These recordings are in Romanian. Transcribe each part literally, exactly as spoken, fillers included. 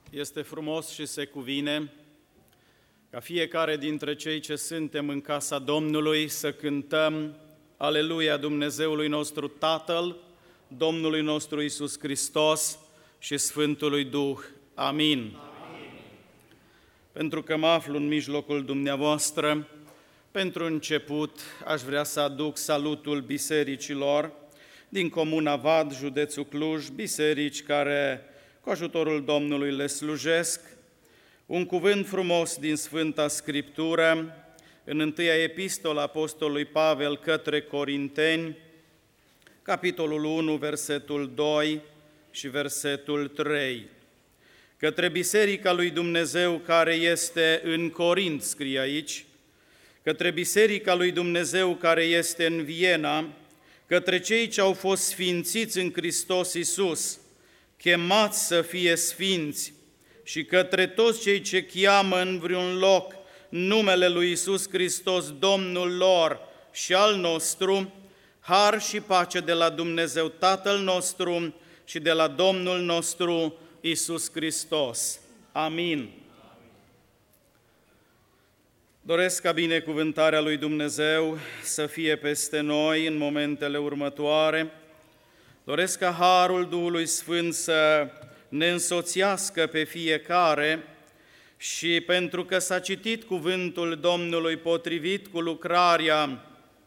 Este frumos și se cuvine ca fiecare dintre cei ce suntem în casa Domnului să cântăm Aleluia Dumnezeului nostru Tatăl, Domnului nostru Iisus Hristos și Sfântului Duh. Amin. Amin. Pentru că mă aflu în mijlocul dumneavoastră, pentru început aș vrea să aduc salutul bisericilor din Comuna Vad, județul Cluj, biserici care cu ajutorul Domnului le slujesc. Un cuvânt frumos din Sfânta Scriptură, în întâia epistola Apostolului Pavel către Corinteni, capitolul unu, versetul doi și versetul trei. Către Biserica lui Dumnezeu care este în Corint, scrie aici, către Biserica lui Dumnezeu care este în Viena, către cei ce au fost sfințiți în Hristos Iisus, chemați să fie sfinți, și către toți cei ce cheamă în vreun loc numele lui Iisus Hristos, Domnul lor și al nostru, har și pace de la Dumnezeu Tatăl nostru și de la Domnul nostru Iisus Hristos. Amin. Doresc ca binecuvântarea lui Dumnezeu să fie peste noi în momentele următoare. Doresc ca harul Duhului Sfânt să ne însoțească pe fiecare și pentru că s-a citit cuvântul Domnului potrivit cu lucrarea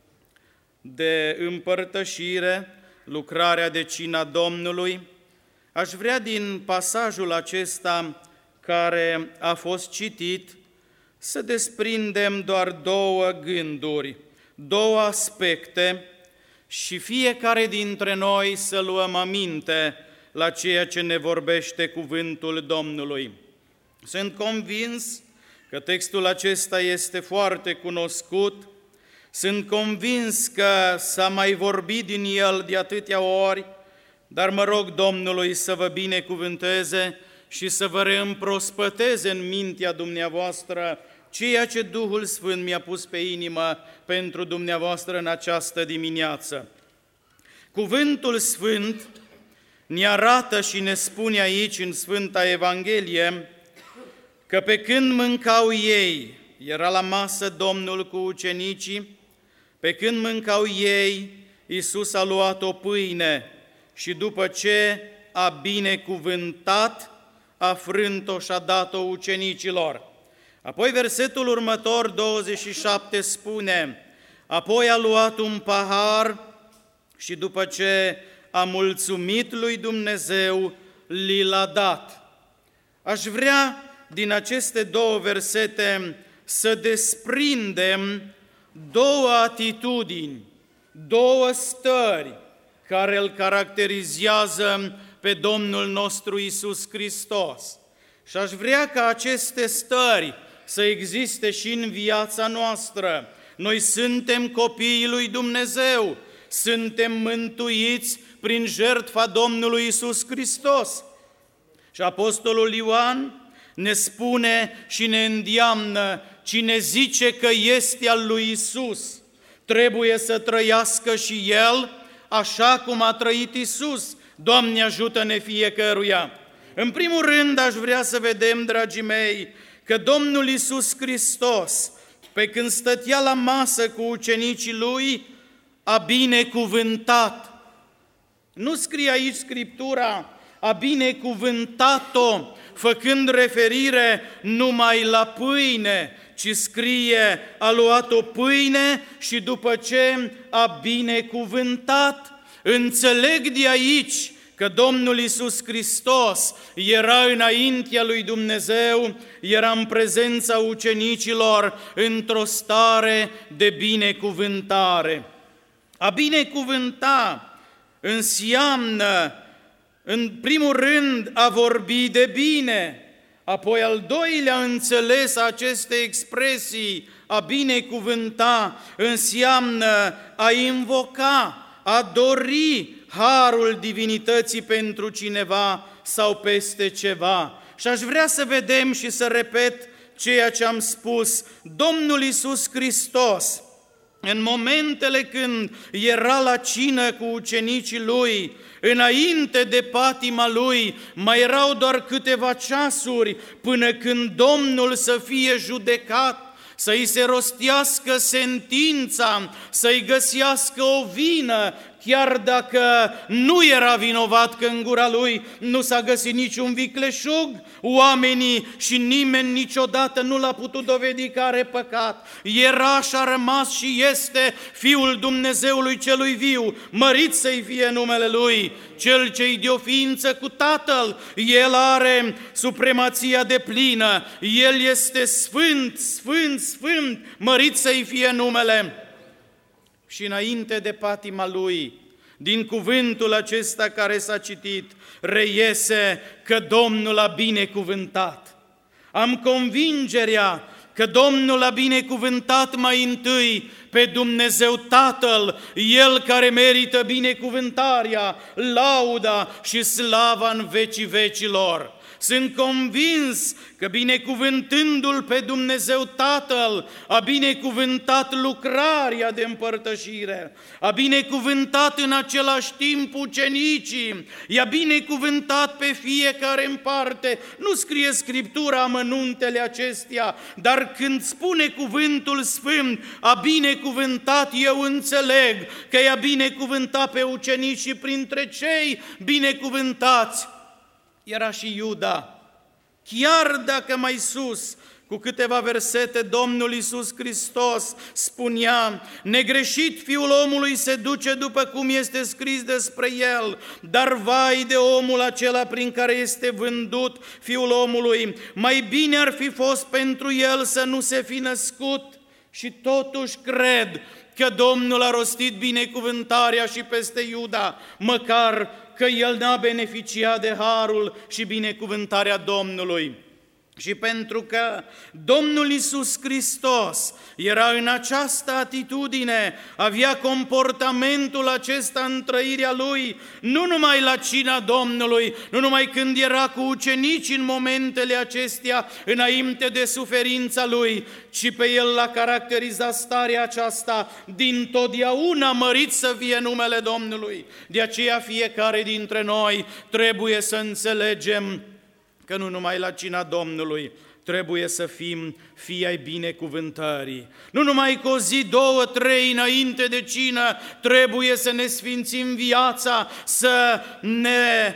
de împărtășire, lucrarea de cina Domnului, aș vrea din pasajul acesta care a fost citit să desprindem doar două gânduri, două aspecte și fiecare dintre noi să luăm aminte la ceea ce ne vorbește cuvântul Domnului. Sunt convins că textul acesta este foarte cunoscut, sunt convins că s-a mai vorbit din el de atâtea ori, dar mă rog Domnului să vă binecuvânteze și să vă reîmprospăteze în mintea dumneavoastră ceea ce Duhul Sfânt mi-a pus pe inimă pentru dumneavoastră în această dimineață. Cuvântul Sfânt ne arată și ne spune aici în Sfânta Evanghelie că pe când mâncau ei, era la masă Domnul cu ucenicii, pe când mâncau ei, Iisus a luat o pâine și după ce a binecuvântat, a frânt-o și a dat-o ucenicilor. Apoi versetul următor, douăzeci și șapte, spune, apoi a luat un pahar și după ce a mulțumit lui Dumnezeu, li l-a dat. Aș vrea din aceste două versete să desprindem două atitudini, două stări care îl caracterizează pe Domnul nostru Iisus Hristos. Și aș vrea ca aceste stări să existe și în viața noastră. Noi suntem copiii lui Dumnezeu, suntem mântuiți prin jertfa Domnului Iisus Hristos. Și Apostolul Ioan ne spune și ne îndeamnă, cine zice că este al lui Iisus, trebuie să trăiască și el așa cum a trăit Iisus. Doamne, ajută-ne fiecăruia! În primul rând aș vrea să vedem, dragii mei, că Domnul Iisus Hristos, pe când stătea la masă cu ucenicii lui, a binecuvântat. Nu scrie aici Scriptura, a binecuvântat-o, făcând referire numai la pâine, ci scrie, a luat o pâine și după ce a binecuvântat. Înțeleg de aici că Domnul Iisus Hristos era înaintea lui Dumnezeu, era în prezența ucenicilor într-o stare de binecuvântare. A binecuvânta înseamnă, în primul rând, a vorbi de bine, apoi al doilea înțeles aceste expresii, a binecuvânta, înseamnă a invoca, a dori harul divinității pentru cineva sau peste ceva. Și aș vrea să vedem și să repet ceea ce am spus. Domnul Iisus Hristos în momentele când era la cină cu ucenicii lui, înainte de patima lui, mai erau doar câteva ceasuri până când Domnul să fie judecat, să-i se rostească sentința, să-i găsească o vină, chiar dacă nu era vinovat, că în gura lui nu s-a găsit niciun vicleșug, oamenii și nimeni niciodată nu l-a putut dovedi că are păcat. Era și a rămas și este Fiul Dumnezeului celui viu, mărit să-i fie numele Lui, Cel ce-i de o ființă cu Tatăl. El are supremația deplină, El este sfânt, sfânt, sfânt, mărit să-i fie numele. Și înainte de patima Lui, din cuvântul acesta care s-a citit, reiese că Domnul a binecuvântat. Am convingerea că Domnul a binecuvântat mai întâi pe Dumnezeu Tatăl, El care merită binecuvântarea, lauda și slava în vecii vecilor. Sunt convins că binecuvântându-L pe Dumnezeu Tatăl, a binecuvântat lucrarea de împărtășire, a binecuvântat în același timp ucenicii, i-a binecuvântat pe fiecare în parte. Nu scrie Scriptura amănuntele acestea, dar când spune cuvântul Sfânt, a binecuvântat, eu înțeleg că i-a binecuvântat pe ucenici și printre cei binecuvântați era și Iuda. Chiar dacă mai sus, cu câteva versete, Domnul Iisus Hristos spunea: negreșit Fiul omului se duce după cum este scris despre El, dar vai de omul acela prin care este vândut Fiul omului, mai bine ar fi fost pentru el să nu se fi născut. Și totuși cred că Domnul a rostit binecuvântarea și peste Iuda, măcar că el n-a beneficiat de harul și binecuvântarea Domnului. Și pentru că Domnul Iisus Hristos era în această atitudine, avea comportamentul acesta în trăirea Lui, nu numai la cina Domnului, nu numai când era cu ucenici în momentele acestea, înainte de suferința Lui, ci pe El l-a caracterizat starea aceasta: din totdeauna mărit să fie numele Domnului. De aceea fiecare dintre noi trebuie să înțelegem că nu numai la cina Domnului trebuie să fim fii ai binecuvântării. Nu numai cu o zi, două, trei înainte de cină trebuie să ne sfințim viața, să ne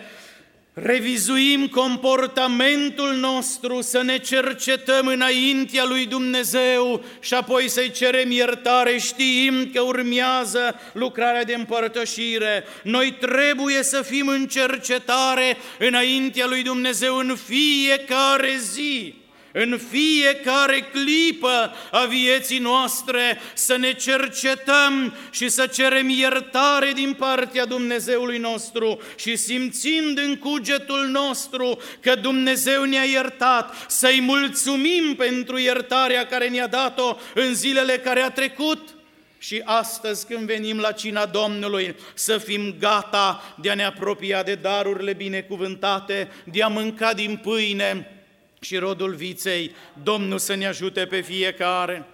revizuim comportamentul nostru, să ne cercetăm înaintea lui Dumnezeu și apoi să-i cerem iertare. Știm că urmează lucrarea de împărtășire. Noi trebuie să fim în cercetare înaintea lui Dumnezeu în fiecare zi, în fiecare clipă a vieții noastre, să ne cercetăm și să cerem iertare din partea Dumnezeului nostru și, simțind în cugetul nostru că Dumnezeu ne-a iertat, să-i mulțumim pentru iertarea care ne-a dat-o în zilele care a trecut. Și astăzi, când venim la cina Domnului, să fim gata de a ne apropia de darurile binecuvântate, de a mânca din pâine și rodul viței. Domnul să ne ajute pe fiecare.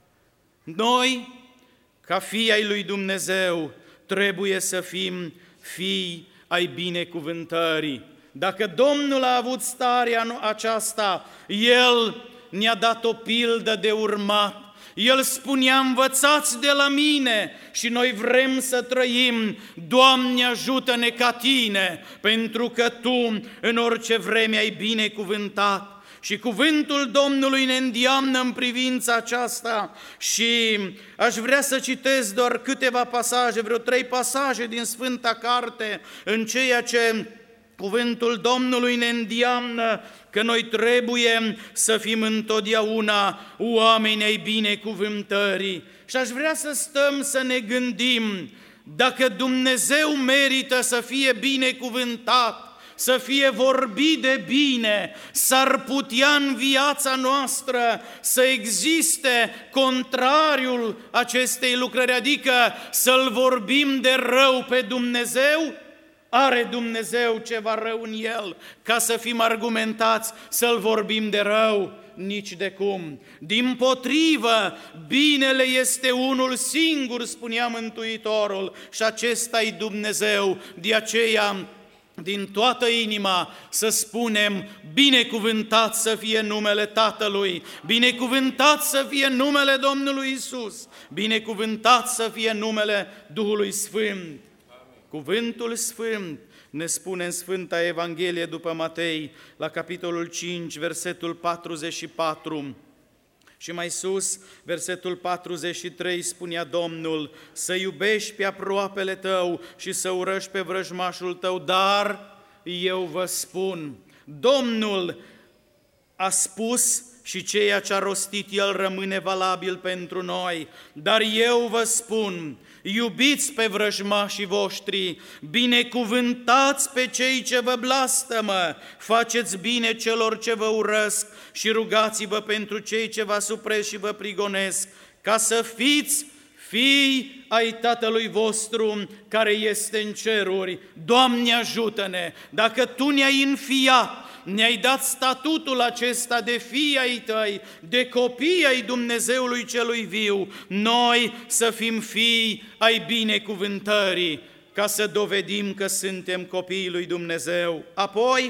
Noi, ca fii ai lui Dumnezeu, trebuie să fim fii ai binecuvântării. Dacă Domnul a avut starea aceasta, El ne-a dat o pildă de urmat. El spunea: învățați de la mine, și noi vrem să trăim. Doamne, ajută-ne ca Tine, pentru că Tu în orice vreme ai binecuvântat. Și cuvântul Domnului ne îndeamnă în privința aceasta și aș vrea să citesc doar câteva pasaje, vreo trei pasaje din Sfânta Carte, în ceea ce cuvântul Domnului ne îndeamnă că noi trebuie să fim întotdeauna oameni ai binecuvântării. Și aș vrea să stăm să ne gândim: dacă Dumnezeu merită să fie binecuvântat, să fie vorbit de bine, s-ar putea în viața noastră să existe contrariul acestei lucrări, adică să-L vorbim de rău pe Dumnezeu? Are Dumnezeu ceva rău în el ca să fim argumentați să-l vorbim de rău? Nici de cum. Dimpotrivă, binele este unul singur, spunea Mântuitorul, și acesta-i Dumnezeu. De aceea, din toată inima să spunem: binecuvântat să fie numele Tatălui, binecuvântat să fie numele Domnului Iisus, binecuvântat să fie numele Duhului Sfânt. Amin. Cuvântul Sfânt ne spune în Sfânta Evanghelie după Matei, la capitolul cinci, versetul patruzeci și patru, și mai sus, versetul patruzeci și trei, spunea Domnul: să iubești pe aproapele tău și să urăști pe vrăjmașul tău, dar eu vă spun. Domnul a spus și ceea ce a rostit El rămâne valabil pentru noi, dar eu vă spun: iubiți pe vrăjmașii voștri, binecuvântați pe cei ce vă blastămă, faceți bine celor ce vă urăsc și rugați-vă pentru cei ce vă supresc și vă prigonesc, ca să fiți fii ai Tatălui vostru care este în ceruri. Doamne, ajută-ne! Dacă Tu ne-ai înfiat, ne-ai dat statutul acesta de fii ai Tăi, de copii ai Dumnezeului celui viu, noi să fim fii ai binecuvântării, ca să dovedim că suntem copiii lui Dumnezeu. Apoi,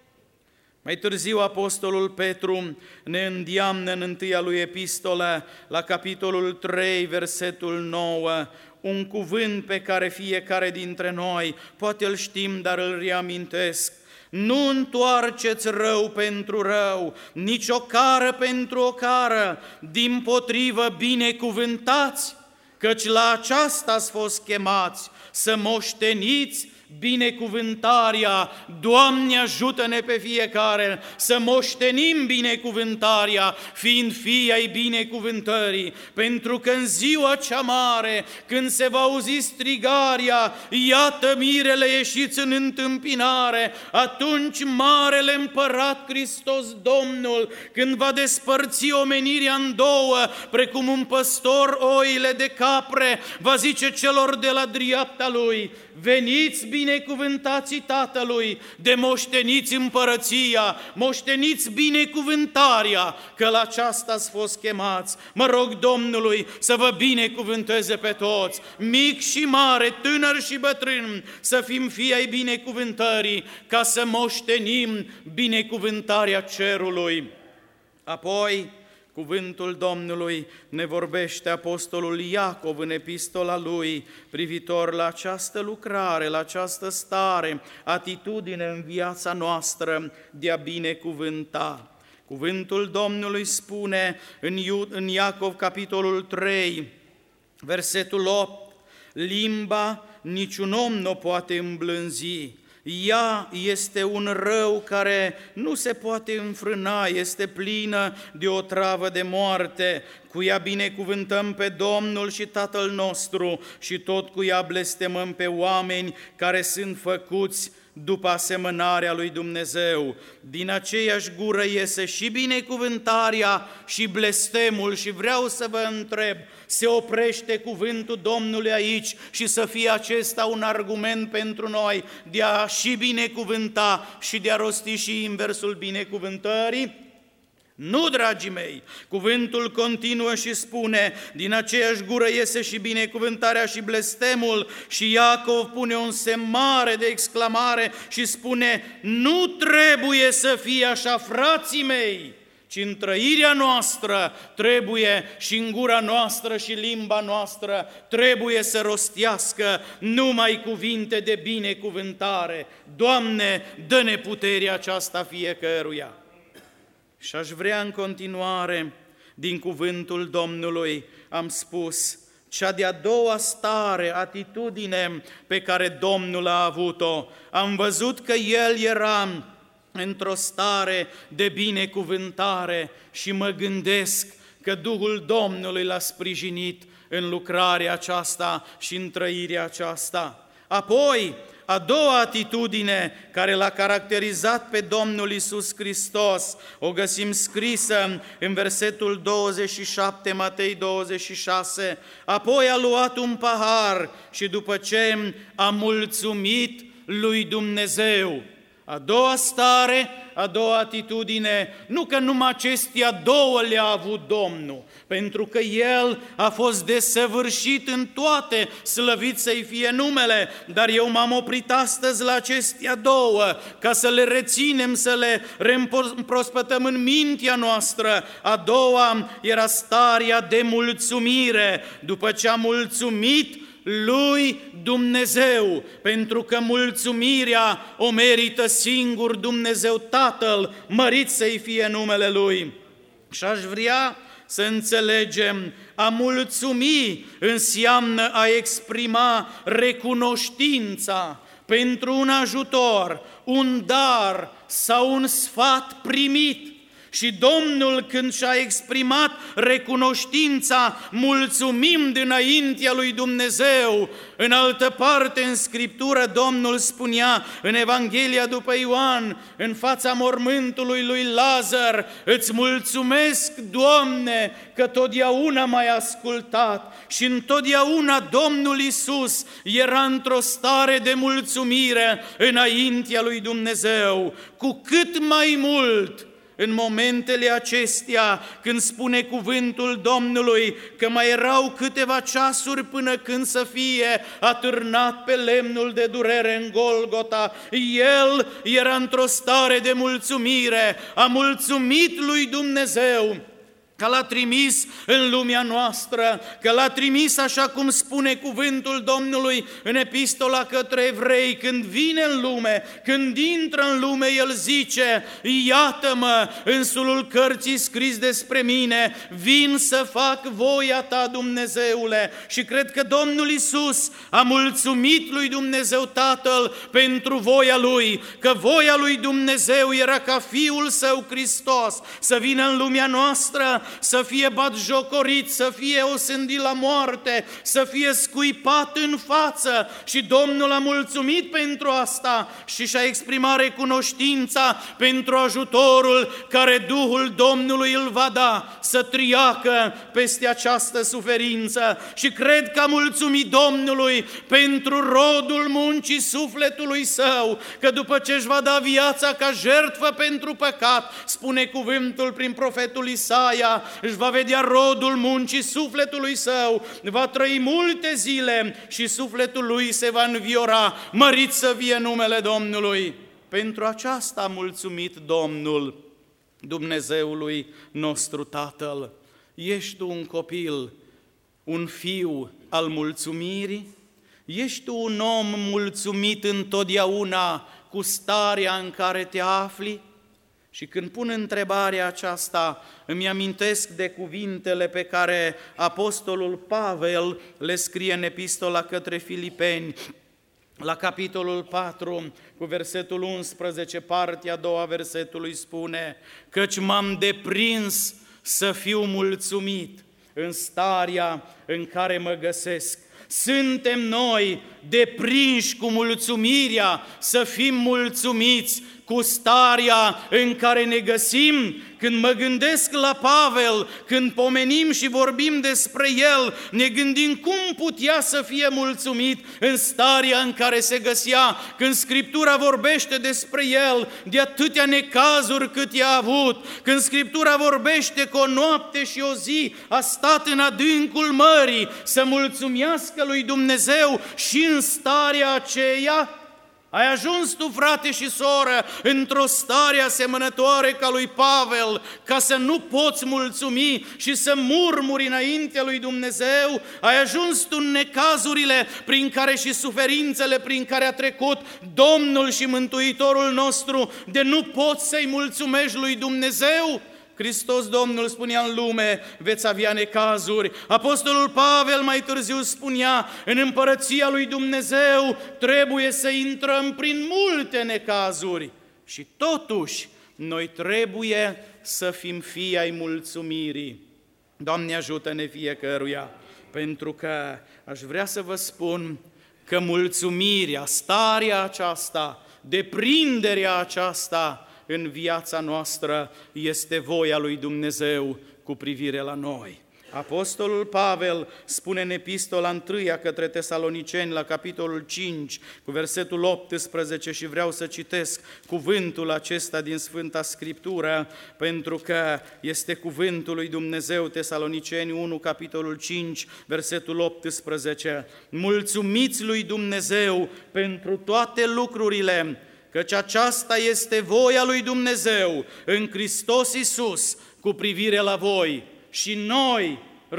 mai târziu, Apostolul Petru ne îndeamnă în întâia lui epistolă, la capitolul trei, versetul nouă, un cuvânt pe care fiecare dintre noi, poate îl știm, dar îl reamintesc: nu întoarceți rău pentru rău, nici o cară pentru o cară, dimpotrivă binecuvântați, căci la aceasta ați fost chemați, să moșteniți binecuvântarea. Doamne, ajută-ne pe fiecare să moștenim binecuvântarea, fiind fii ai binecuvântării, pentru că în ziua cea mare, când se va auzi strigarea: iată mirele ieșiți în întâmpinare, atunci Marele Împărat Hristos Domnul, când va despărți omenirea în două, precum un păstor oile de capre, va zice celor de la dreapta Lui: veniți binecuvântații Tatălui, de moșteniți împărăția, moșteniți binecuvântarea, că la aceasta ați fost chemați. Mă rog Domnului să vă binecuvânteze pe toți, mic și mare, tânăr și bătrân, să fim fii ai binecuvântării, ca să moștenim binecuvântarea cerului. Apoi, cuvântul Domnului ne vorbește Apostolul Iacov în epistola lui privitor la această lucrare, la această stare, atitudine în viața noastră de a binecuvânta. Cuvântul Domnului spune în, Iu, în Iacov, capitolul trei, versetul opt: limba niciun om nu poate îmblânzi, ea este un rău care nu se poate înfrâna, este plină de o travă de moarte. Cu ea binecuvântăm pe Domnul și Tatăl nostru și tot cu ea blestemăm pe oameni care sunt făcuți după asemănarea lui Dumnezeu. Din aceeași gură iese și binecuvântarea și blestemul. Și vreau să vă întreb, se oprește cuvântul Domnului aici și să fie acesta un argument pentru noi de a și binecuvânta și de a rosti și inversul binecuvântării? Nu, dragii mei, cuvântul continuă și spune: din aceeași gură iese și binecuvântarea și blestemul. Și Iacov pune un semn mare de exclamare și spune: nu trebuie să fie așa, frații mei, ci în trăirea noastră trebuie și în gura noastră și limba noastră trebuie să rostească numai cuvinte de binecuvântare. Doamne, dă-ne puterea aceasta fiecăruia. Și aș vrea în continuare, din cuvântul Domnului, am spus, cea de-a doua stare, atitudine pe care Domnul a avut-o. Am văzut că El era într-o stare de binecuvântare și mă gândesc că Duhul Domnului l-a sprijinit în lucrarea aceasta și în trăirea aceasta. Apoi, a doua atitudine care l-a caracterizat pe Domnul Iisus Hristos, o găsim scrisă în versetul douăzeci și șapte, Matei douăzeci și șase, apoi a luat un pahar și după ce a mulțumit, lui Dumnezeu. A doua stare, a doua atitudine, nu că numai acestea două le-a avut Domnul, pentru că El a fost desăvârșit în toate, slăvit să-i fie numele, dar eu m-am oprit astăzi la acestea două, ca să le reținem, să le reîmprospătăm în mintea noastră. A doua era starea de mulțumire, după ce a mulțumit lui Dumnezeu, pentru că mulțumirea o merită singur Dumnezeu Tatăl, mărit să-i fie numele Lui. Și aș vrea să înțelegem, a mulțumi înseamnă a exprima recunoștința pentru un ajutor, un dar sau un sfat primit. Și Domnul, când și-a exprimat recunoștința, mulțumim dinaintea lui Dumnezeu. În altă parte, în Scriptură, Domnul spunea în Evanghelia după Ioan, în fața mormântului lui Lazar, îți mulțumesc, Doamne, că totdeauna m-ai ascultat. Și întotdeauna Domnul Iisus era într-o stare de mulțumire înaintea lui Dumnezeu. Cu cât mai mult în momentele acestea, când spune cuvântul Domnului că mai erau câteva ceasuri până când să fie atârnat pe lemnul de durere în Golgota, El era într-o stare de mulțumire, a mulțumit lui Dumnezeu că l-a trimis în lumea noastră, că l-a trimis așa cum spune cuvântul Domnului în epistola către evrei, când vine în lume, când intră în lume, El zice, iată-mă, în sulul cărții scris despre mine, vin să fac voia ta, Dumnezeule. Și cred că Domnul Iisus a mulțumit lui Dumnezeu Tatăl pentru voia Lui, că voia lui Dumnezeu era ca Fiul Său Hristos să vină în lumea noastră, să fie batjocorit, să fie osândit la moarte, să fie scuipat în față. Și Domnul a mulțumit pentru asta și și-a exprimat recunoștința pentru ajutorul care Duhul Domnului îl va da să triacă peste această suferință. Și cred că a mulțumit Domnului pentru rodul muncii sufletului său, că după ce își va da viața ca jertfă pentru păcat, spune cuvântul prin profetul Isaia, își va vedea rodul muncii sufletului său, va trăi multe zile și sufletul lui se va înviora, mărit să fie numele Domnului. Pentru aceasta a mulțumit Domnul Dumnezeului nostru Tatăl. Ești tu un copil, un fiu al mulțumirii? Ești tu un om mulțumit întotdeauna cu starea în care te afli? Și când pun întrebarea aceasta, îmi amintesc de cuvintele pe care apostolul Pavel le scrie în epistola către Filipeni, la capitolul patru, cu versetul unsprezece, partea a doua versetului spune, căci m-am deprins să fiu mulțumit în starea în care mă găsesc. Suntem noi deprinși cu mulțumirea să fim mulțumiți cu starea în care ne găsim. Când mă gândesc la Pavel, când pomenim și vorbim despre el, ne gândim cum putea să fie mulțumit în starea în care se găsea. Când Scriptura vorbește despre el, de atâtea necazuri cât i-a avut, când Scriptura vorbește că o noapte și o zi a stat în adâncul mării să mulțumească lui Dumnezeu și în starea aceea, ai ajuns tu, frate și soră, într-o stare asemănătoare ca lui Pavel, ca să nu poți mulțumi și să murmuri înaintea lui Dumnezeu? Ai ajuns tu în necazurile prin care și suferințele prin care a trecut Domnul și Mântuitorul nostru, de nu poți să-i mulțumești lui Dumnezeu? Hristos Domnul spunea, în lume veți avea necazuri. Apostolul Pavel mai târziu spunea, în împărăția lui Dumnezeu trebuie să intrăm prin multe necazuri. Și totuși, noi trebuie să fim fii ai mulțumirii. Doamne, ajută-ne fiecăruia, pentru că aș vrea să vă spun că mulțumirea, starea aceasta, deprinderea aceasta în viața noastră este voia lui Dumnezeu cu privire la noi. Apostolul Pavel spune în epistola întâia către Tesaloniceni, la capitolul cinci, cu versetul optsprezece, și vreau să citesc cuvântul acesta din Sfânta Scriptură, pentru că este cuvântul lui Dumnezeu. Tesaloniceni unu, capitolul cinci, versetul optsprezece. Mulțumiți lui Dumnezeu pentru toate lucrurile, căci aceasta este voia lui Dumnezeu în Hristos Iisus cu privire la voi. Și noi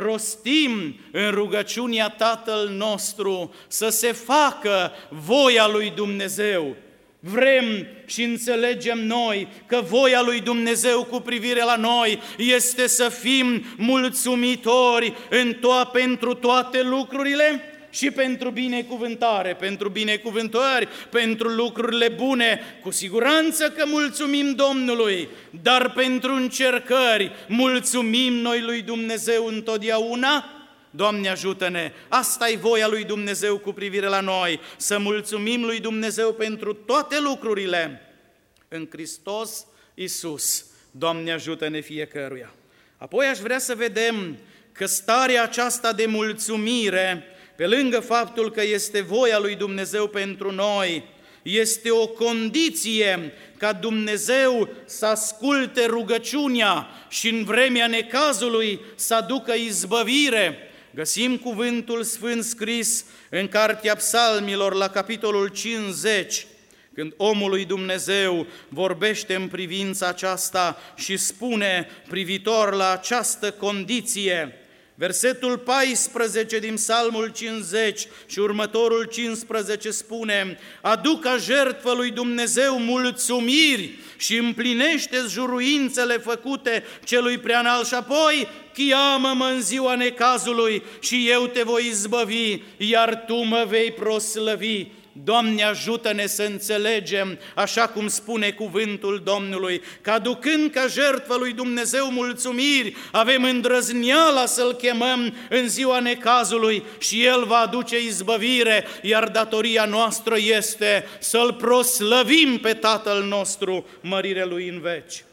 rostim în rugăciunea Tatăl nostru să se facă voia lui Dumnezeu. Vrem și înțelegem noi că voia lui Dumnezeu cu privire la noi este să fim mulțumitori în to- pentru toate lucrurile și pentru binecuvântare, pentru binecuvântări, pentru lucrurile bune. Cu siguranță că mulțumim Domnului, dar pentru încercări mulțumim noi lui Dumnezeu întotdeauna? Doamne, ajută-ne! Asta e voia lui Dumnezeu cu privire la noi, să mulțumim lui Dumnezeu pentru toate lucrurile în Hristos Iisus. Doamne, ajută-ne fiecăruia! Apoi aș vrea să vedem că starea aceasta de mulțumire, pe lângă faptul că este voia lui Dumnezeu pentru noi, este o condiție ca Dumnezeu să asculte rugăciunea și în vremea necazului să aducă izbăvire. Găsim cuvântul sfânt scris în Cartea Psalmilor, la capitolul cincizeci, când omul lui Dumnezeu vorbește în privința aceasta și spune privitor la această condiție. Versetul paisprezece din Psalmul cincizeci și următorul cincisprezece spune: adu ca jertfă lui Dumnezeu mulțumiri și împlinește-ți juruințele făcute celui preanalt, și apoi cheamă-mă în ziua necazului și eu te voi izbăvi, iar tu mă vei proslăvi. Doamne, ajută-ne să înțelegem, așa cum spune cuvântul Domnului, că aducând ca jertfă lui Dumnezeu mulțumiri, avem îndrăzneala să-L chemăm în ziua necazului și El va aduce izbăvire, iar datoria noastră este să-L proslăvim pe Tatăl nostru, mărire Lui în veci.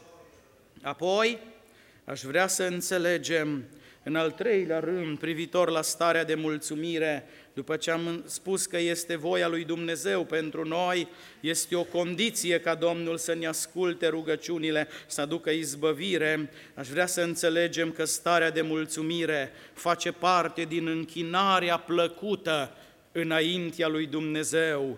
Apoi, aș vrea să înțelegem, în al treilea rând, privitor la starea de mulțumire, după ce am spus că este voia lui Dumnezeu pentru noi, este o condiție ca Domnul să ne asculte rugăciunile, să aducă izbăvire, aș vrea să înțelegem că starea de mulțumire face parte din închinarea plăcută înaintea lui Dumnezeu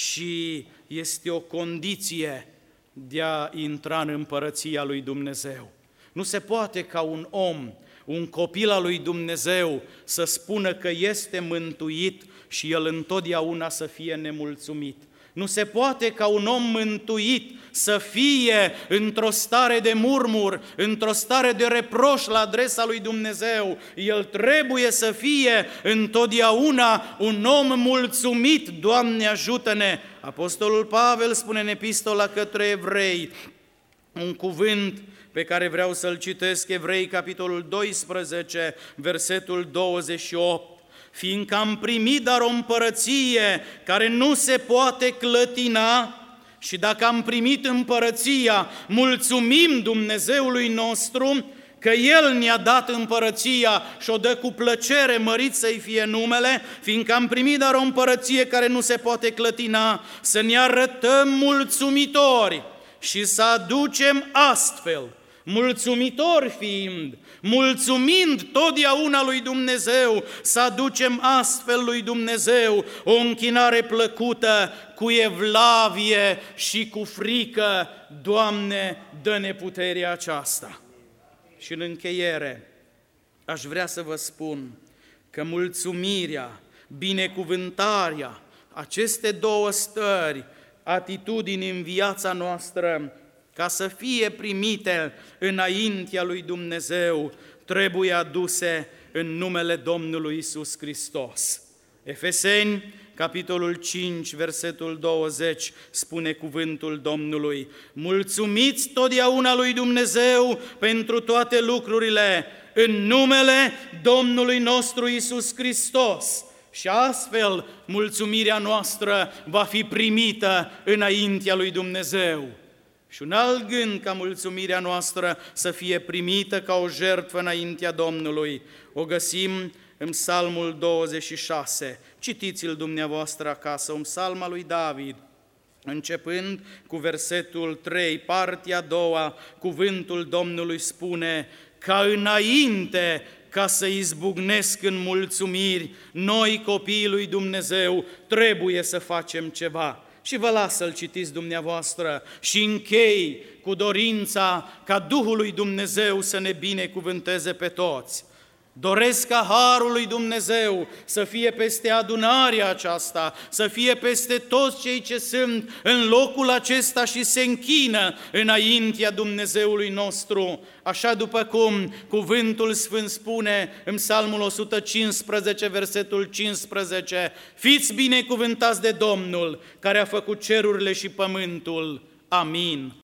și este o condiție de a intra în împărăția lui Dumnezeu. Nu se poate ca un om, un copil al lui Dumnezeu, să spună că este mântuit și el întotdeauna să fie nemulțumit. Nu se poate ca un om mântuit să fie într-o stare de murmur, într-o stare de reproș la adresa lui Dumnezeu. El trebuie să fie întotdeauna un om mulțumit. Doamne, ajută-ne! Apostolul Pavel spune în epistola către evrei un cuvânt pe care vreau să-l citesc, Evrei, capitolul doisprezece, versetul douăzeci și opt. Fiindcă am primit dar o împărăție care nu se poate clătina, și dacă am primit împărăția, mulțumim Dumnezeului nostru că El ne-a dat împărăția și o dă cu plăcere, mărit să-i fie numele, fiindcă am primit dar o împărăție care nu se poate clătina, să ne arătăm mulțumitori și să aducem astfel, mulțumitori fiind, mulțumind totdeauna lui Dumnezeu, să aducem astfel lui Dumnezeu o închinare plăcută, cu evlavie și cu frică. Doamne, dă-ne puterea aceasta. Și în încheiere, aș vrea să vă spun că mulțumirea, binecuvântarea, aceste două stări, atitudini în viața noastră, ca să fie primite înaintea lui Dumnezeu, trebuie aduse în numele Domnului Iisus Hristos. Efeseni, capitolul cinci, versetul douăzeci, spune cuvântul Domnului: mulțumiți totdeauna lui Dumnezeu pentru toate lucrurile, în numele Domnului nostru Iisus Hristos. Și astfel mulțumirea noastră va fi primită înaintea lui Dumnezeu. Și un alt gând ca mulțumirea noastră să fie primită ca o jertfă înaintea Domnului. O găsim în Psalmul douăzeci și șase. Citiți-l dumneavoastră acasă, un psalm al lui David. Începând cu versetul trei, partea a doua, cuvântul Domnului spune: ca înainte ca să izbucnesc în mulțumiri, noi, copiii lui Dumnezeu, trebuie să facem ceva. Și vă las să-l citiți dumneavoastră și închei cu dorința ca Duhul lui Dumnezeu să ne binecuvânteze pe toți. Doresc ca harul lui Dumnezeu să fie peste adunarea aceasta, să fie peste toți cei ce sunt în locul acesta și se închină înaintea Dumnezeului nostru, așa după cum cuvântul Sfânt spune în Psalmul o sută cincisprezece, versetul cincisprezece: fiți binecuvântați de Domnul, care a făcut cerurile și pământul. Amin.